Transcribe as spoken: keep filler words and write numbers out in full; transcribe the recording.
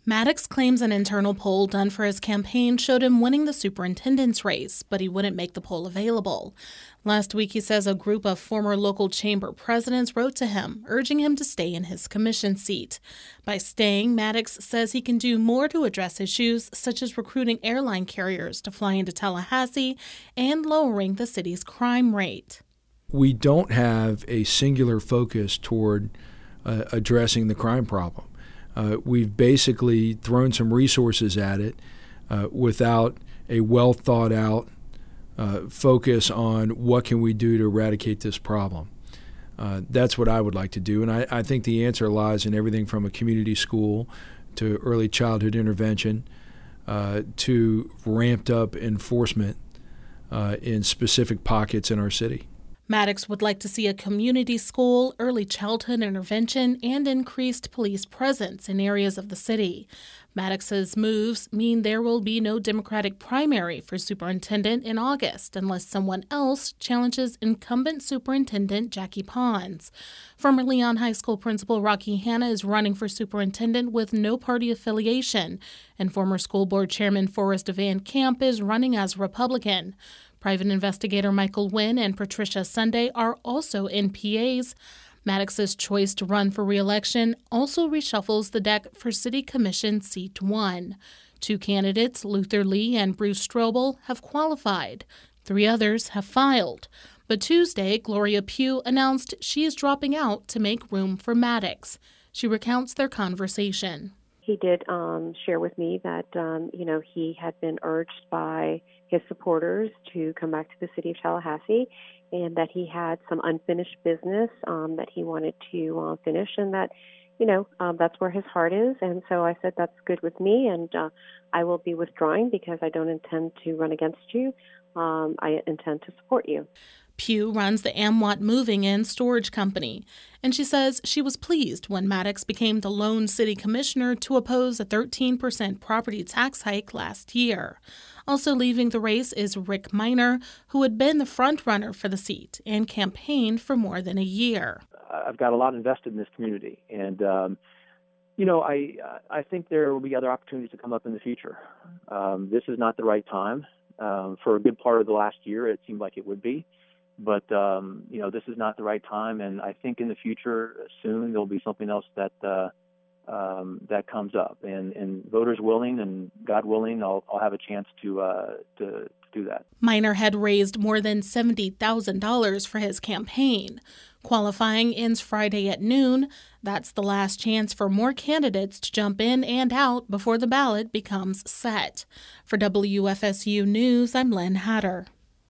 Maddox claims an internal poll done for his campaign showed him winning the superintendent's race, but he wouldn't make the poll available. Last week, he says a group of former local chamber presidents wrote to him, urging him to stay in his commission seat. By staying, Maddox says he can do more to address issues such as recruiting airline carriers to fly into Tallahassee and lowering the city's crime rate. We don't have a singular focus toward uh, addressing the crime problem. Uh, we've basically thrown some resources at it uh, without a well thought out uh, focus on what can we do to eradicate this problem. Uh, that's what I would like to do, and I, I think the answer lies in everything from a community school to early childhood intervention uh, to ramped up enforcement uh, in specific pockets in our city. Maddox would like to see a community school, early childhood intervention, and increased police presence in areas of the city. Maddox's moves mean there will be no Democratic primary for superintendent in August unless someone else challenges incumbent superintendent Jackie Pons. Former Leon High School principal Rocky Hanna is running for superintendent with no party affiliation, and former school board chairman Forrest Van Camp is running as Republican. Private investigator Michael Wynn and Patricia Sunday are also N P As. Maddox's choice to run for re-election also reshuffles the deck for City Commission Seat one. Two candidates, Luther Lee and Bruce Strobel, have qualified. Three others have filed. But Tuesday, Gloria Pugh announced she is dropping out to make room for Maddox. She recounts their conversation. He did um, share with me that, um, you know, he had been urged by his supporters to come back to the city of Tallahassee and that he had some unfinished business um, that he wanted to uh, finish and that, you know, um, that's where his heart is. And so I said, that's good with me, and uh, I will be withdrawing because I don't intend to run against you. Um, I intend to support you. Pugh runs the Amwatt Moving and Storage Company, and she says she was pleased when Maddox became the lone city commissioner to oppose a thirteen percent property tax hike last year. Also leaving the race is Rick Miner, who had been the front-runner for the seat and campaigned for more than a year. I've got a lot invested in this community, and um, you know, I I think there will be other opportunities to come up in the future. Um, this is not the right time. Um, for a good part of the last year, it seemed like it would be. But, um, you know, this is not the right time, and I think in the future, soon, there'll be something else that uh, um, that comes up. And, and voters willing and God willing, I'll, I'll have a chance to, uh, to, to do that. Miner had raised more than seventy thousand dollars for his campaign. Qualifying ends Friday at noon. That's the last chance for more candidates to jump in and out before the ballot becomes set. For W F S U News, I'm Lynn Hatter.